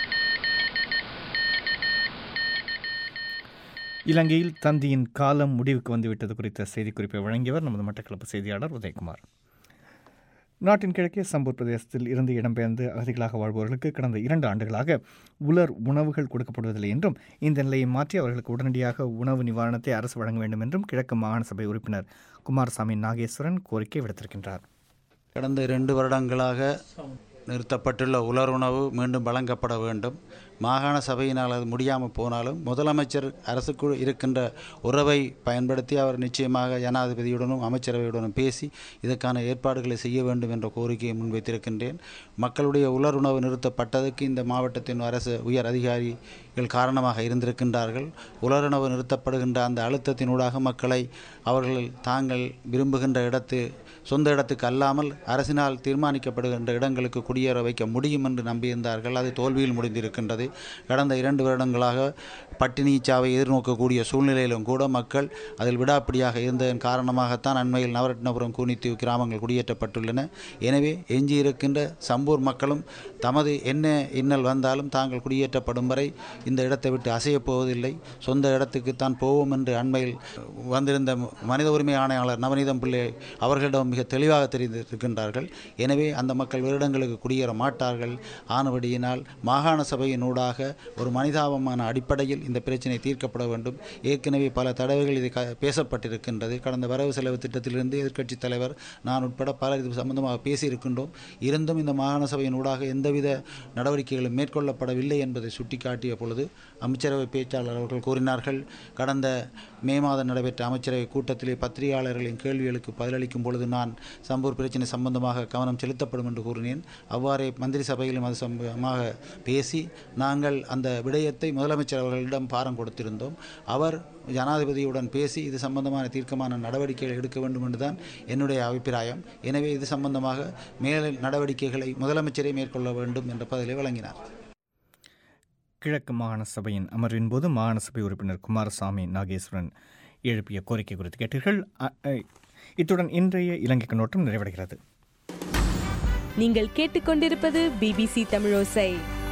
இலங்கையில் தந்தியின் காலம் முடிவுக்கு வந்துவிட்டது குறித்த செய்திக்குறிப்பை வழங்கியவர் நமது மட்டக்களப்பு செய்தியாளர் உதயகுமார். நாட்டின் கிழக்கே சம்பூர் பிரதேசத்தில் இருந்து இடம்பெயர்ந்து அகதிகளாக வாழ்பவர்களுக்கு கடந்த 2 ஆண்டுகளாக உலர் உணவுகள் கொடுக்கப்படுவதில்லை என்றும் இந்த நிலையை மாற்றி அவர்களுக்கு உடனடியாக உணவு நிவாரணத்தை அரசு வழங்க வேண்டும் என்றும் கிழக்கு மாகாண சபை உறுப்பினர் குமாரசாமி நாகேஸ்வரன் கோரிக்கை விடுத்திருக்கின்றார். கடந்த 2 வருடங்களாக நிறுத்தப்பட்டுள்ள உலருணவு மீண்டும் வழங்கப்பட வேண்டும். மாகாண சபையினால் அது முடியாமல் போனாலும் முதலமைச்சர் அரசுக்குள் இருக்கின்ற உறவை பயன்படுத்தி அவர் நிச்சயமாக ஜனாதிபதியுடனும் அமைச்சரவையுடனும் பேசி இதற்கான ஏற்பாடுகளை செய்ய வேண்டும் என்ற கோரிக்கையை முன்வைத்திருக்கின்றேன். மக்களுடைய உலருணவு நிறுத்தப்பட்டதற்கு இந்த மாவட்டத்தின் அரசு உயர் அதிகாரிகள் காரணமாக இருந்திருக்கின்றார்கள். உலருணவு நிறுத்தப்படுகின்ற அந்த அழுத்தத்தினூடாக மக்களை அவர்கள் தாங்கள் விரும்புகின்ற சொந்த இடத்துக்கு அல்லாமல் அரசினால் தீர்மானிக்கப்படுகின்ற இடங்களுக்கு குடியேற வைக்க முடியும் என்று நம்பியிருந்தார்கள். அது தோல்வியில் முடிந்திருக்கின்றது. கடந்த 2 வருடங்களாக பட்டினி சாவை எதிர்நோக்கக்கூடிய சூழ்நிலையிலும் கூட மக்கள் அதில் விடாப்பிடியாக இருந்ததன் காரணமாகத்தான் அண்மையில் நவரத்னபுரம் கூனித்தீவு கிராமங்கள் குடியேற்றப்பட்டுள்ளன. எனவே எஞ்சியிருக்கின்ற சம்பூர் மக்களும் தமது என்ன இன்னல் வந்தாலும் தாங்கள் குடியேற்றப்படும் வரை இந்த இடத்தை விட்டு அசையப் போவதில்லை, சொந்த இடத்துக்குத்தான் போவோம் என்று அண்மையில் வந்திருந்த மனித உரிமை ஆணையாளர் நவநீதம் பிள்ளை அவர்களிடம் மிக தெளிவாக தெரிந்திருக்கின்றார்கள். எனவே அந்த மக்கள் வேறு இடங்களுக்கு குடியேற மாட்டார்கள். ஆனபடியினால் மாகாண சபையினூடாக ஒரு மனிதாபமான அடிப்படையில் இந்த பிரச்சனை தீர்க்கப்பட வேண்டும். ஏற்கனவே பல தடவைகள் இது பேசப்பட்டிருக்கின்றது. கடந்த வரவு செலவு திட்டத்திலிருந்து எதிர்க்கட்சித் தலைவர் நான் உட்பட பலர் இது சம்பந்தமாக பேசியிருக்கின்றோம். இருந்தும் இந்த மாகாண சபையினூடாக எந்தவித நடவடிக்கைகளும் மேற்கொள்ளப்படவில்லை என்பதை சுட்டிக்காட்டிய பொழுது பொழுது அமைச்சரவை பேச்சாளர் அவர்கள் கூறினார்கள், கடந்த மே மாதம் நடைபெற்ற அமைச்சரவை கூட்டத்திலே பத்திரிகையாளர்களின் கேள்விகளுக்கு பதிலளிக்கும் பொழுது நான் சம்பூர் பிரச்சினை சம்பந்தமாக கவனம் செலுத்தப்படும் என்று கூறினேன். அவ்வாறே மந்திரி சபையிலும் அது சம்பந்தமாக பேசி நாங்கள் அந்த விடயத்தை முதலமைச்சர் அவர்களிடம் பாரம் கொடுத்திருந்தோம். அவர் ஜனாதிபதியுடன் பேசி இது சம்பந்தமான தீர்க்கமான நடவடிக்கைகள் எடுக்க வேண்டும் என்றுதான் என்னுடைய அபிப்பிராயம். எனவே இது சம்பந்தமாக மேல் நடவடிக்கைகளை முதலமைச்சரே மேற்கொள்ள வேண்டும் என்ற பதிலை வழங்கினார். கிழக்கு மாகாண சபையின் அமர்வின் போது மாகாண சபை உறுப்பினர் குமாரசாமி நாகேஸ்வரன் எழுப்பிய கோரிக்கை குறித்து கேட்டீர்கள். இத்துடன் இன்றைய இலங்கை கண்ணோட்டம் நிறைவடைகிறது. நீங்கள் கேட்டுக்கொண்டிருப்பது BBC தமிழோசை.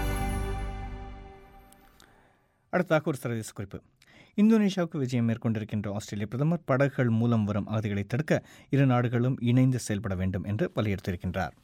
அடுத்தாக ஒரு சர்வதேச குறிப்பு. இந்தோனேஷியாவுக்கு விஜயம் மேற்கொண்டிருக்கின்ற ஆஸ்திரேலிய பிரதமர் படகுகள் மூலம் வரும் அகதிகளை தடுக்க இரு நாடுகளும் இணைந்து செயல்பட வேண்டும் என்று வலியுறுத்தியிருக்கின்றார்.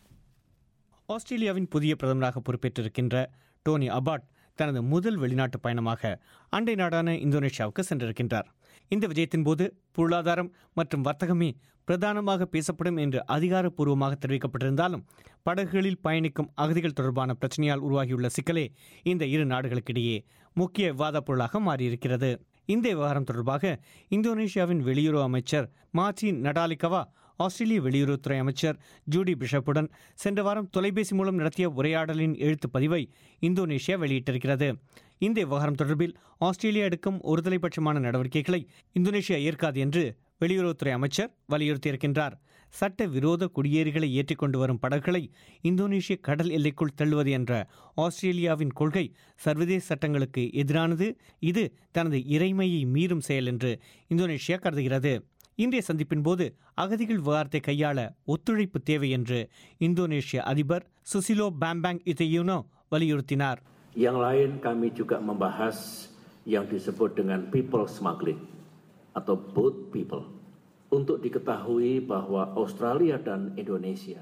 ஆஸ்திரேலியாவின் புதிய பிரதமராக பொறுப்பேற்றிருக்கின்ற டோனி அபாட் தனது முதல் வெளிநாட்டு பயணமாக அண்டை நாடான இந்தோனேஷியாவுக்கு சென்றிருக்கின்றார். இந்த விஜயத்தின் போது பொருளாதாரம் மற்றும் வர்த்தகமே பிரதானமாக பேசப்படும் என்று அதிகாரப்பூர்வமாக தெரிவிக்கப்பட்டிருந்தாலும் படகுகளில் பயணிக்கும் அகதிகள் தொடர்பான பிரச்சனையால் உருவாகியுள்ள சிக்கலே இந்த இரு நாடுகளுக்கிடையே முக்கிய விவாதப் பொருளாக மாறியிருக்கிறது. இந்த விவகாரம் தொடர்பாக இந்தோனேஷியாவின் வெளியுறவு அமைச்சர் மார்டின் நடாலிகவா ஆஸ்திரேலிய வெளியுறவுத்துறை அமைச்சர் ஜூடி பிஷப்புடன் சென்ற வாரம் தொலைபேசி மூலம் நடத்திய உரையாடலின் எழுத்துப் பதிவை இந்தோனேஷியா வெளியிட்டிருக்கிறது. இந்த விவகாரம் தொடர்பில் ஆஸ்திரேலியா எடுக்கும் ஒருதலைபட்சமான நடவடிக்கைகளை இந்தோனேஷியா ஏற்காது என்று வெளியுறவுத்துறை அமைச்சர் வலியுறுத்தியிருக்கின்றார். சட்ட விரோத குடியேறிகளை ஏற்றிக்கொண்டு வரும் படகுகளை இந்தோனேஷிய கடல் எல்லைக்குள் தள்ளுவது என்ற ஆஸ்திரேலியாவின் கொள்கை சர்வதேச சட்டங்களுக்கு எதிரானது. இது தனது இறைமையை மீறும் செயல் என்று இந்தோனேஷியா கருதுகிறது. இன்றைய சந்திப்பின் போது அகதிகள் விவகாரத்தை கையாள ஒத்துழைப்பு தேவை என்று இந்தோனேஷிய அதிபர் சுசிலோ பாம்பang Yudhoyono வலியுறுத்தினார். Yang lain kami juga membahas yang disebut dengan people smuggling atau boat people untuk diketahui bahwa Australia dan Indonesia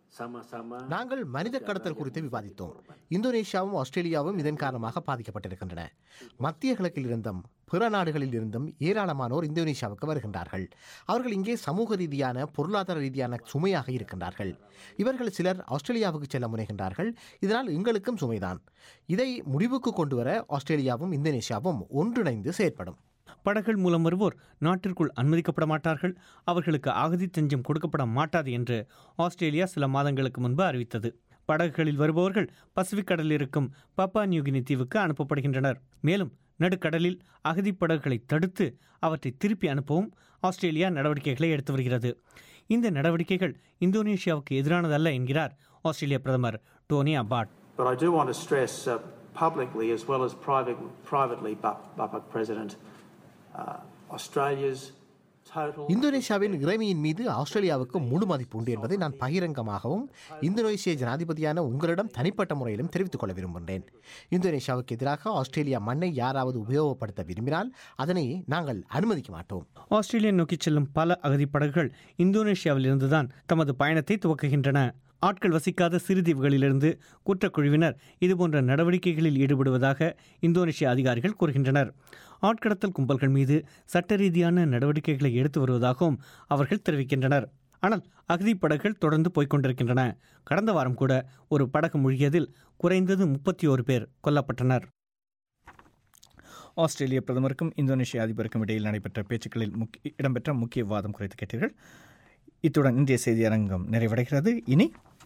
நாங்கள் மனித கடத்தல் குறித்து விவாதித்தோம். இந்தோனேஷியாவும் ஆஸ்திரேலியாவும் இதன் காரணமாக பாதிக்கப்பட்டிருக்கின்றன. மத்திய கிழக்கில் இருந்தும் பிற நாடுகளில் இருந்தும் ஏராளமானோர் இந்தோனேஷியாவுக்கு வருகின்றார்கள். அவர்கள் இங்கே சமூக ரீதியான பொருளாதார ரீதியான சுமையாக இருக்கின்றார்கள். இவர்கள் சிலர் ஆஸ்திரேலியாவுக்கு செல்ல முனைகின்றார்கள். இதனால் எங்களுக்கும் சுமைதான். இதை முடிவுக்கு கொண்டுவர ஆஸ்திரேலியாவும் இந்தோனேஷியாவும் ஒன்றிணைந்து செயற்படும். படகுகள் மூலம் வருவோர் நாட்டிற்குள் அனுமதிக்கப்பட மாட்டார்கள், அவர்களுக்கு அகதி தஞ்சம் கொடுக்கப்பட மாட்டாது என்று ஆஸ்திரேலியா சில மாதங்களுக்கு முன்பு அறிவித்தது. படகுகளில் வருபவர்கள் பசிபிக் கடலில் இருக்கும் பப்பா நியூகினி தீவுக்கு அனுப்பப்படுகின்றனர். மேலும் நடுக்கடலில் அகதி படகுகளை தடுத்து அவற்றை திருப்பி அனுப்பவும் ஆஸ்திரேலியா நடவடிக்கைகளை எடுத்து வருகிறது. இந்த நடவடிக்கைகள் இந்தோனேஷியாவுக்கு எதிரானதல்ல என்கிறார் ஆஸ்திரேலிய பிரதமர் Tony Abbott. But I do want to stress publicly as well as privately, Bapak President, Australia's total. இந்தோனேஷியாவின் இறைமையின் மீது ஆஸ்திரேலியாவுக்கு முழு மதிப்பு உண்டு என்பதை நான் பகிரங்கமாகவும் இந்தோனேஷிய ஜனாதிபதியான உங்களிடம் தனிப்பட்ட முறையிலும் தெரிவித்துக் கொள்ள விரும்புகின்றேன். இந்தோனேஷியாவுக்கு எதிராக ஆஸ்திரேலியா மண்ணை யாராவது உபயோகப்படுத்த விரும்பினால் அதனை நாங்கள் அனுமதிக்க மாட்டோம். ஆஸ்திரேலியா நோக்கி செல்லும் பல அகதி படகுகள் இந்தோனேஷியாவில் இருந்துதான் தமது பயணத்தை துவக்குகின்றன. ஆட்கள் வசிக்காத சிறுதீவுகளிலிருந்து குற்றக்குழுவினர் இதுபோன்ற நடவடிக்கைகளில் ஈடுபடுவதாக இந்தோனேஷிய அதிகாரிகள் கூறுகின்றனர். ஆட்கடத்தல் கும்பல்கள் மீது சட்ட ரீதியான நடவடிக்கைகளை எடுத்து வருவதாகவும் அவர்கள் தெரிவிக்கின்றனர். ஆனால் அகதி படகுகள் தொடர்ந்து போய்கொண்டிருக்கின்றன. கடந்த வாரம் கூட ஒரு படகு மூழ்கியதில் குறைந்தது 31 பேர் கொல்லப்பட்டனர். ஆஸ்திரேலிய பிரதமருக்கும் இந்தோனேஷிய அதிபருக்கும் இடையில் நடைபெற்ற பேச்சுக்களில் இடம்பெற்ற முக்கிய விவாதம் குறித்து கேட்டீர்கள். இத்துடன் இந்திய செய்தி அரங்கம் நிறைவடைகிறது. இனி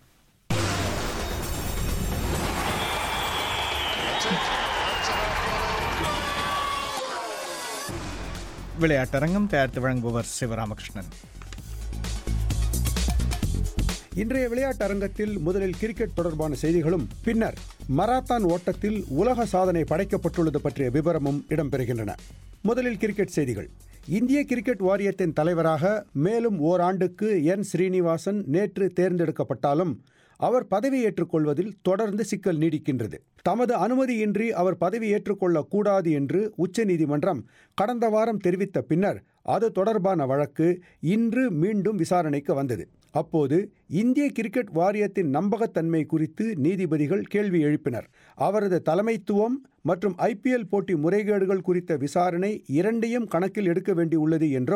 விளையாட்டரங்கம் தயாரித்து வழங்குபவர் சிவராமகிருஷ்ணன். இன்றைய விளையாட்டரங்கத்தில் முதலில் கிரிக்கெட் தொடர்பான செய்திகளும் பின்னர் மராத்தான் ஓட்டத்தில் உலக சாதனை படைக்கப்பட்டுள்ளது பற்றிய விவரமும் இடம்பெறுகின்றன. முதலில் கிரிக்கெட் செய்திகள். இந்திய கிரிக்கெட் வாரியத்தின் தலைவராக மேலும் ஓராண்டுக்கு என் ஸ்ரீனிவாசன் நேற்று தேர்ந்தெடுக்கப்பட்டாலும் அவர் பதவி ஏற்றுக்கொள்வதில் தொடர்ந்து சிக்கல் நீடிக்கின்றது. தமது அனுமதியின்றி அவர் பதவி ஏற்றுக்கொள்ளக்கூடாது என்று உச்சநீதிமன்றம் கடந்த வாரம் தெரிவித்த பின்னர் அது தொடர்பான வழக்கு இன்று மீண்டும் விசாரணைக்கு வந்தது. அப்போது இந்திய கிரிக்கெட் வாரியத்தின் நம்பகத்தன்மை குறித்து நீதிபதிகள் கேள்வி எழுப்பினர். அவரது தலைமைத்துவம் மற்றும் IPL போட்டி முறைகேடுகள் குறித்த விசாரணை இரண்டையும் கணக்கில் எடுக்க வேண்டியுள்ளது என்றும்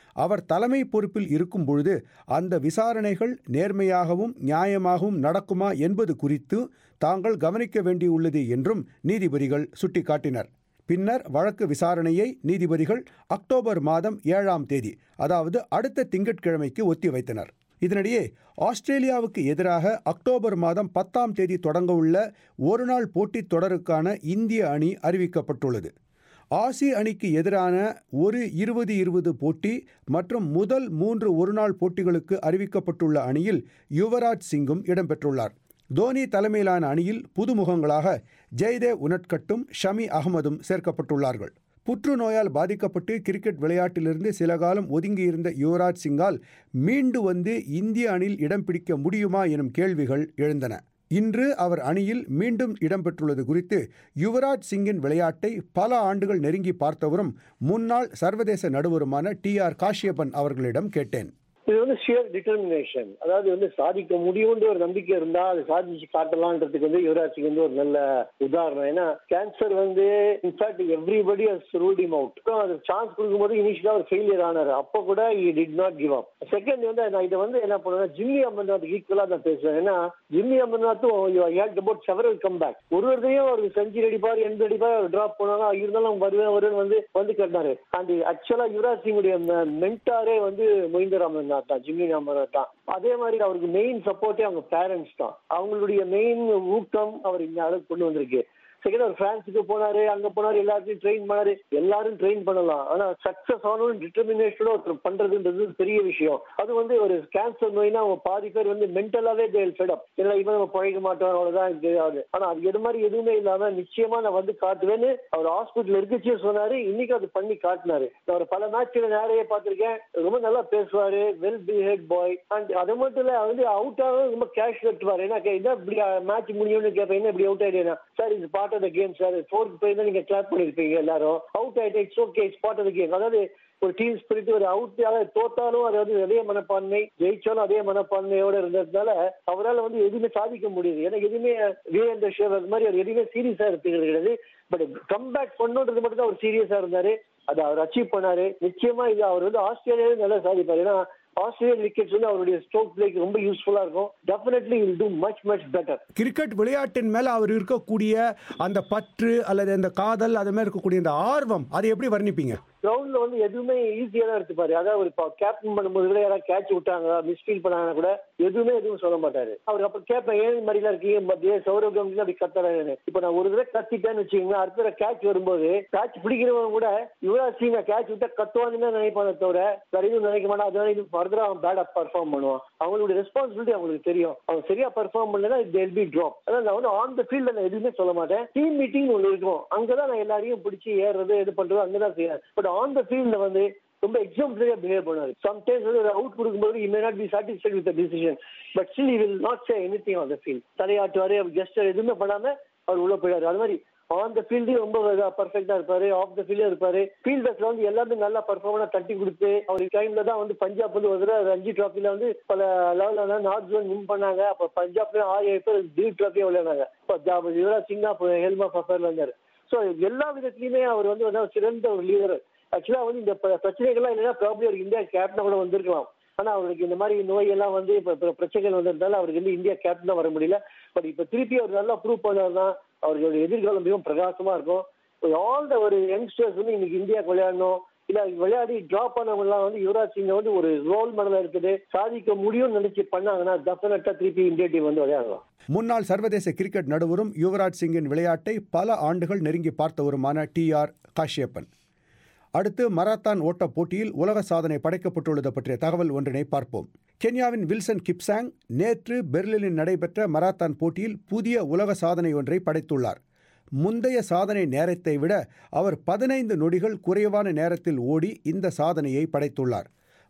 அவர் தலைமை பொறுப்பில் இருக்கும் பொழுது அந்த விசாரணைகள் நேர்மையாகவும் நியாயமாகவும் நடக்குமா என்பது குறித்து தாங்கள் கவனிக்க வேண்டியுள்ளது என்றும் நீதிபதிகள் சுட்டிக்காட்டினர். பின்னர் வழக்கு விசாரணையை நீதிபதிகள் அக்டோபர் மாதம் 7ஆம் தேதி, அதாவது அடுத்த திங்கட்கிழமைக்கு ஒத்திவைத்தனர். இதனிடையே ஆஸ்திரேலியாவுக்கு எதிராக அக்டோபர் மாதம் 10ஆம் தேதி தொடங்கவுள்ள ஒருநாள் போட்டித் தொடருக்கான இந்திய அணி அறிவிக்கப்பட்டுள்ளது. ஆசி அணிக்கு எதிரான ஒரு 20-20 போட்டி மற்றும் முதல் 3 ஒருநாள் போட்டிகளுக்கு அறிவிக்கப்பட்டுள்ள அணியில் யுவராஜ் சிங்கும் இடம்பெற்றுள்ளார். தோனி தலைமையிலான அணியில் புதுமுகங்களாக ஜெய்தேவ் உனட்கட்டும் ஷமி அகமதும் சேர்க்கப்பட்டுள்ளார்கள். புற்றுநோயால் பாதிக்கப்பட்டு கிரிக்கெட் விளையாட்டிலிருந்து சில காலம் ஒதுங்கியிருந்த யுவராஜ் சிங்கால் மீண்டு வந்து இந்திய அணியில் இடம் பிடிக்க முடியுமா எனும் கேள்விகள் எழுந்தன. இன்று அவர் அணியில் மீண்டும் இடம்பெற்றுள்ளது குறித்து யுவராஜ் சிங்கின் விளையாட்டை பல ஆண்டுகள் நெருங்கி பார்த்தவரும் முன்னாள் சர்வதேச நடுவருமான TR காஷ்யப்பன் அவர்களிடம் கேட்டேன். இது வந்து ஷியர் டிட்டர்மினேஷன், அதாவது சாதிக்க முடியும்ன்ற ஒரு நம்பிக்கை இருந்தா அது சாதிச்சு காட்டலான்றதுக்கு யுவராஜ் சிங் ஒரு நல்ல உதாரணம். ஏன்னா cancer in fact everybody has ruled him out. அது சான்ஸ் கொடுக்கும்போது இனிஷியலா ஒரு ஃபெயிலியர் ஆனாரு. அப்போ கூட he did not give up. Second நான் இதை என்ன பண்ணுவேன், ஜிம்மி அமர்நாத் ஈக்குவலா தான் பேசுவேன். ஏன்னா ஜிம்மி அமர்நாத்தும் அபவுட் செவரல் கம் பேக். ஒருவரையும் ஒரு செஞ்சுரி அடிப்பார், 80 அடிப்பார், டிராப் பண்ணாங்க, இருந்தாலும் வருவேன் வந்து கட்டினாரு. அண்ட் ஆக்சுவலா யுவராஜ் சிங்குடைய மென்டாரே மொஹிந்தர் அமர்நாத் தான், ஜிம்மி அமர்நாத் தான். அதே மாதிரி அவருக்கு மெயின் சப்போர்ட்டே அவங்க பேரண்ட்ஸ் தான். அவங்களுடைய மெயின் ஊக்கம் அவர் இந்த அளவுக்கு கொண்டு வந்திருக்கு. செகண்ட் அவர் பிரான்ஸுக்கு போனாரு, அங்க போனாரு, எல்லாத்தையும் ட்ரெயின் பண்ணாரு. எல்லாரும் ட்ரெயின் பண்ணலாம், ஆனா சக்சஸ் ஆனும் டிட்டர்மினேஷனோட ஒருத்தர் பண்றதுன்றது பெரிய விஷயம். அது ஒரு கேன்சர் நோய்னா அவங்க பாதி பேர் மென்டலாவே ஃபெடப், இல்லை இவன் நம்ம பழக மாட்டோம் அவ்வளவுதான் தெரியாது. ஆனா அது எது மாதிரி எதுவுமே இல்லாம நிச்சயமா நான் காட்டுவேன்னு அவர் ஹாஸ்பிட்டல் இருக்கச்சே சொன்னாரு. இன்னைக்கு அது பண்ணி காட்டினாரு. அவர் பல மேட்ச்ல நேரையே பார்த்திருக்கேன். ரொம்ப நல்லா பேசுவாரு, வெல் பிஹேவ் பாய். அண்ட் அது மட்டும் இல்ல அவுட் ஆக ரொம்ப கேஷ் கட்டுவாரு. ஏன்னா இப்படி மேட்ச் முடியும்னு கேட்பேன், என்ன இப்படி அவுட் ஆயிடுனா சார் இது part of the game sir, fourth போய் தான் நீங்க கிளாப் பண்ணிருப்பீங்க எல்லாரும். அவுட் ஆயிட்டு it's okay, it's part of the game. அதாவது ஒரு டீம் ஸ்பிரிட், ஒரு அவுட் தோத்தாலும் அதாவது அதே மனப்பான்மை, ஜெயிச்சாலும் அதே மனப்பான்மையோட இருந்ததுனால அவரால் எதுவுமே சாதிக்க முடியுது. ஏன்னா எதுவுமே வீரேந்தர் சேவக் மாதிரி அவர் எதுவுமே சீரியஸா எடுத்துக்கிறது கிடையாது. பட் கம்பேக் பண்ணுன்றது மட்டும் தான் அவர் சீரியஸா இருந்தாரு. அதை அவர் அச்சீவ் பண்ணாரு. நிச்சயமா இது அவர் ஆஸ்திரேலியாவே நல்லா சாதிப்பாரு. ஏன்னா ஆஸ்திரேலியன் விக்கெட்ஸ் அவருடைய ஸ்ட்ரோக் பிளேக்கு ரொம்ப யூஸ்ஃபுல்லா இருக்கும். Definitely will do much better. Cricket விளையாட்டின் மேல அவர் இருக்கக்கூடிய அந்த பற்று அல்லது அந்த காதல், அது மாதிரி இருக்கக்கூடிய அந்த ஆர்வம், அதை எப்படி வர்ணிப்பீங்க? கிரவுண்ட்ல எதுவுமே ஈஸியா தான் எடுத்துப்பாரு. அதாவது இப்போ கேப்டன் பண்ணும்போது கூட யாராவது கேட்ச் விட்டாங்க, மிஸ்ஃபீல் பண்ணாங்கன்னா கூட எதுவும் சொல்ல மாட்டாரு. அவர் அப்ப கேட்பேன், ஏன் மாதிரிலாம் இருக்கீங்க சௌரவ் அப்படி கத்துறாரு. இப்ப நான் ஒரு தடவை கத்திட்டேன்னு வச்சுக்கோங்க, அடுத்த கேட்ச் வரும்போது கேட்ச் பிடிக்கிறவங்க கூட யுவராஜ் சிங் கேட்ச் விட்டா கத்துவான்னு நினைப்பானே தவிர வேற எதுவும் நினைக்க மாட்டான். அதனால இது ஃபர்தரா அவன் பேடா பர்ஃபார்ம் பண்ணுவான். அவங்களுடைய ரெஸ்பான்சிபிலிட்டி அவங்களுக்கு தெரியும். அவன் சரியா பர்ஃபார்ம் பண்ணா தேல் பி டிராப். அதான் நான் ஆன் த ஃபீல்ட் நான் எதுவுமே சொல்ல மாட்டேன். டீம் மீட்டிங் ஒன்று இருக்கும், அங்கதான் நான் எல்லாரையும் பிடிச்சி ஏறுறது இது பண்றது அங்கதான் செய்யறேன். பட் ஆன் த ஃபீல்ட்ல ரொம்ப எக்ஸாம்பிளரியா பிஹேவ் பண்ணுவாரு. சம்டைம்ஸ் ஒரு அவுட் கொடுக்கும்போது he may not be satisfied with the decision, but still he will not say anything on the field. தலையாட்டுவாரு, கெஸ்டர் எதுவுமே பண்ணாம அவர் உள்ள போயிடாரு. அது மாதிரி ஆன் த ஃபீல்டையும் ரொம்ப பர்ஃபெக்டா இருப்பாரு, ஆஃப் த ஃபீல்டும் இருப்பாரு. ஃபீல்டர்ஸ்ல எல்லாமே நல்லா பர்ஃபார்மனா தட்டி கொடுத்து அவர் டைம்ல தான் பஞ்சாப் ஒரு தடவை ரஞ்சி டிராஃபில பல லெவல்ல நார்த் ஜோன் வின் பண்ணாங்க. அப்ப பஞ்சாப்ல 6-7 பேர் திலீப் டிராஃபியா விளையாடுனாங்க. யுவராஜ் சிங் ஹெல்ம் ஆஃப் அஃபேர்ல இருந்தாரு. ஸோ எல்லா விதத்திலுமே அவர் சிறந்த ஒரு லீடர். ஆக்சுவலா இந்த பிரச்சனைகள்லாம் இல்லைன்னா ப்ராப்ளம் அவருக்கு இந்தியா கேப்டனா கூட வந்திருக்கலாம். ஆனா அவருக்கு இந்த மாதிரி நோயெல்லாம் இப்ப பிரச்சனைகள் வந்ததுனால அவருக்கு இந்தியா கேப்டனா வர முடியல. பட் இப்ப திருப்பி அவர் நல்லா ப்ரூவ் பண்ணாருன்னா அவர்களுடைய எதிர்காலம் மிகவும் பிரகாசமா இருக்கும். ஆல் த ஒரு யங்ஸ்டர்ஸ் இன்னைக்கு இந்தியாவுக்கு விளையாடணும், இல்ல விளையாடி டிராப் பண்ணவங்க எல்லாம் யுவராஜ் சிங் ஒரு ரோல் மாடலா இருக்குது. சாதிக்க முடியும்னு நினைச்சு பண்ணாங்கன்னா டெஃபினட்டா திருப்பி இந்தியா டீம் விளையாடலாம். முன்னாள் சர்வதேச கிரிக்கெட் நடுவரும் யுவராஜ் சிங்கின் விளையாட்டை பல ஆண்டுகள் நெருங்கி பார்த்தவருமான TR காஷ்யப்பன். அடுத்து மராத்தான் ஓட்ட போட்டியில் உலக சாதனை படைக்கப்பட்டுள்ளது பற்றிய தகவல் ஒன்றினை பார்ப்போம். கென்யாவின் வில்சன் கிப்சாங் நேற்று பெர்லினில் நடைபெற்ற மராத்தான் போட்டியில் புதிய உலக சாதனை ஒன்றை படைத்துள்ளார். முந்தைய சாதனை நேரத்தை விட அவர் 15 நொடிகள் குறைவான நேரத்தில் ஓடி இந்த சாதனையை படைத்துள்ளார்.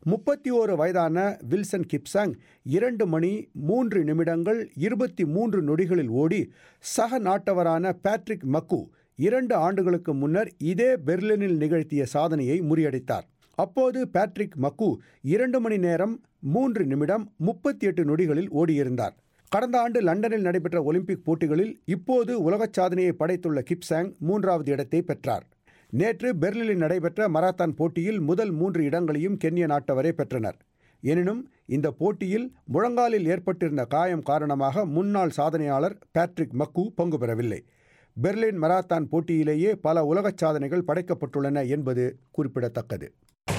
31 வயதான வில்சன் கிப்சாங் 2 மணி 3 நிமிடங்கள் 23 நொடிகளில் ஓடி சக நாட்டவரான பேட்ரிக் மக்கு 2 ஆண்டுகளுக்கு முன்னர் இதே பெர்லினில் நிகழ்த்திய சாதனையை முறியடித்தார். அப்போது பேட்ரிக் மக்கு 2 மணி நேரம் 3 நிமிடம் 38 நொடிகளில் ஓடியிருந்தார். கடந்த ஆண்டு லண்டனில் நடைபெற்ற ஒலிம்பிக் போட்டிகளில் இப்போது உலக சாதனையை படைத்துள்ள கிப்சாங் 3வது இடத்தை பெற்றார். நேற்று பெர்லினில் நடைபெற்ற மராத்தான் போட்டியில் முதல் 3 இடங்களையும் கென்ய நாட்டவரே பெற்றனர். எனினும் இந்த போட்டியில் முழங்காலில் ஏற்பட்டிருந்த காயம் காரணமாக முன்னாள் சாதனையாளர் பேட்ரிக் மக்கு பங்கு பெறவில்லை. பெர்லின் மராத்தான் போட்டியிலேயே பல உலகச் சாதனைகள் படைக்கப்பட்டுள்ளன என்பது குறிப்பிடத்தக்கது.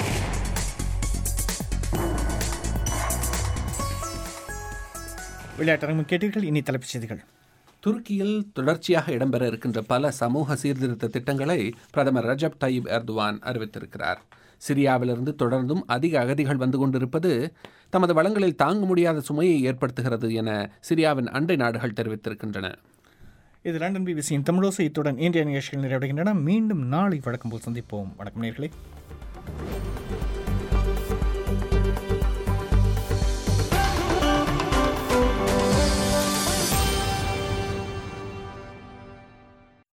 விளையாட்டரங்கம் கேட்டீர்கள். இனி தலைப்புச் செய்திகள். துருக்கியில் தொடர்ச்சியாக இடம்பெற இருக்கின்ற பல சமூக சீர்திருத்த திட்டங்களை பிரதமர் ரஜப் தய்யிப் எர்துவான் அறிவித்திருக்கிறார். சிரியாவிலிருந்து தொடர்ந்தும் அதிக அகதிகள் வந்து கொண்டிருப்பது தமது வளங்களில் தாங்க முடியாத சுமையை ஏற்படுத்துகிறது என சிரியாவின் அண்டை நாடுகள் தெரிவித்திருக்கின்றன. இது லண்டன் பிபிசியின் தமிழோசை. இத்துடன் இன்றைய நிகழ்ச்சிகள் நிறைவடைகின்றன. மீண்டும் நாளை வழக்கம் போல் சந்திப்போம். வணக்கம் நேயர்களே.